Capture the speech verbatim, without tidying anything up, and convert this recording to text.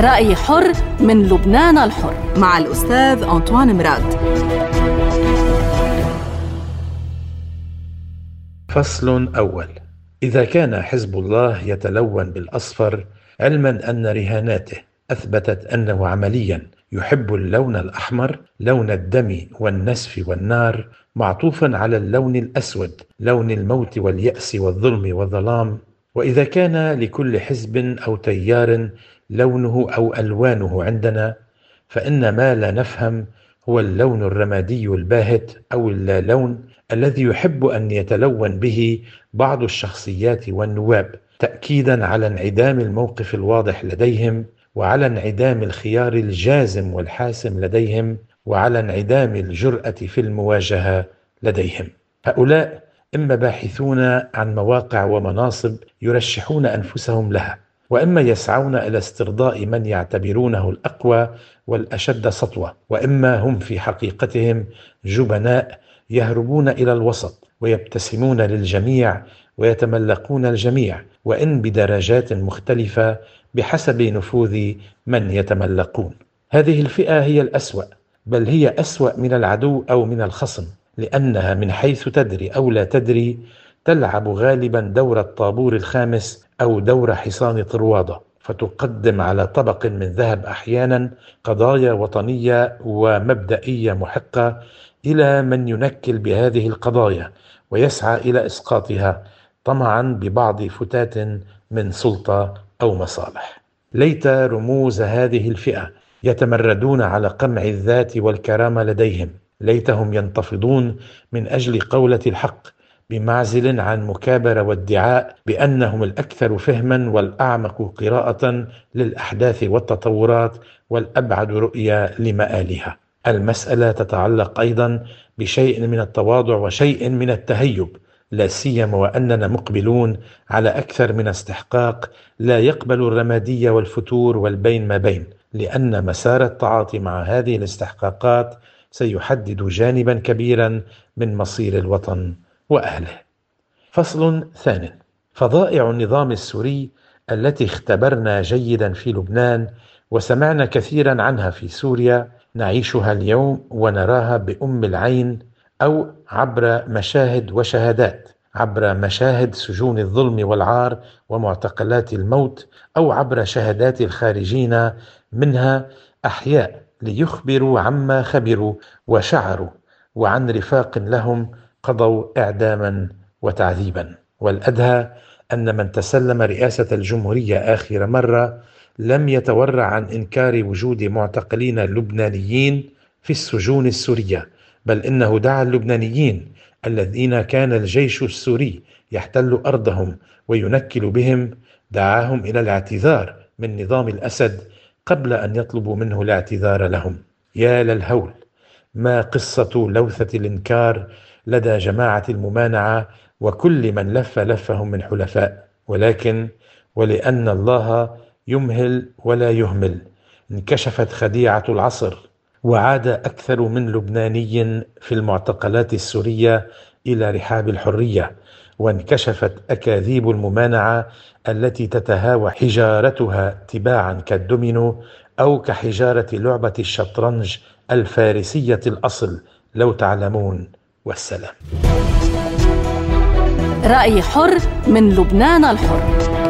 رأي حر من لبنان الحر مع الأستاذ أنطوان مراد. فصل أول. إذا كان حزب الله يتلون بالأصفر علما أن رهاناته أثبتت أنه عمليا يحب اللون الأحمر لون الدم والنسف والنار معطوفا على اللون الأسود لون الموت واليأس والظلم والظلام، وإذا كان لكل حزب أو تيار لونه أو ألوانه عندنا، فإن ما لا نفهم هو اللون الرمادي الباهت أو اللالون الذي يحب أن يتلون به بعض الشخصيات والنواب، تأكيدا على انعدام الموقف الواضح لديهم، وعلى انعدام الخيار الجازم والحاسم لديهم، وعلى انعدام الجرأة في المواجهة لديهم. هؤلاء إما باحثون عن مواقع ومناصب يرشحون أنفسهم لها، وإما يسعون إلى استرضاء من يعتبرونه الأقوى والأشد سطوة، وإما هم في حقيقتهم جبناء يهربون إلى الوسط ويبتسمون للجميع ويتملقون الجميع، وإن بدرجات مختلفة بحسب نفوذ من يتملقون. هذه الفئة هي الأسوأ، بل هي أسوأ من العدو أو من الخصم، لأنها من حيث تدري أو لا تدري تلعب غالبا دور الطابور الخامس أو دور حصان طروادة، فتقدم على طبق من ذهب أحيانا قضايا وطنية ومبدئية محقة إلى من ينكل بهذه القضايا ويسعى إلى إسقاطها طمعا ببعض فتات من سلطة أو مصالح. ليت رموز هذه الفئة يتمردون على قمع الذات والكرامة لديهم، ليتهم ينتفضون من أجل قولة الحق بمعزل عن مكابرة وادعاء بأنهم الأكثر فهما والأعمق قراءة للأحداث والتطورات والأبعد رؤية لمآلها. المسألة تتعلق أيضا بشيء من التواضع وشيء من التهيب، لا سيما وأننا مقبلون على أكثر من استحقاق لا يقبل الرمادية والفتور والبين ما بين، لأن مسار التعاطي مع هذه الاستحقاقات سيحدد جانبا كبيرا من مصير الوطن وأهله. فصل ثانٍ. فضائع النظام السوري التي اختبرنا جيدا في لبنان وسمعنا كثيرا عنها في سوريا نعيشها اليوم ونراها بأم العين، أو عبر مشاهد وشهادات، عبر مشاهد سجون الظلم والعار ومعتقلات الموت، أو عبر شهادات الخارجين منها أحياء ليخبروا عما خبروا وشعروا، وعن رفاق لهم قضوا إعداما وتعذيبا. والأدهى أن من تسلم رئاسة الجمهورية آخر مرة لم يتورع عن إنكار وجود معتقلين لبنانيين في السجون السورية، بل إنه دعا اللبنانيين الذين كان الجيش السوري يحتل أرضهم وينكل بهم، دعاهم إلى الاعتذار من نظام الأسد قبل أن يطلبوا منه الاعتذار لهم. يا للهول، ما قصة لوثة الإنكار لدى جماعة الممانعة وكل من لف لفهم من حلفاء. ولكن ولأن الله يمهل ولا يهمل انكشفت خديعة العصر، وعاد أكثر من لبناني في المعتقلات السورية إلى رحاب الحرية، وانكشفت أكاذيب الممانعة التي تتهاوى حجارتها تباعا كالدومينو أو كحجارة لعبة الشطرنج الفارسية الأصل لو تعلمون. والسلام. رأي حر من لبنان الحر.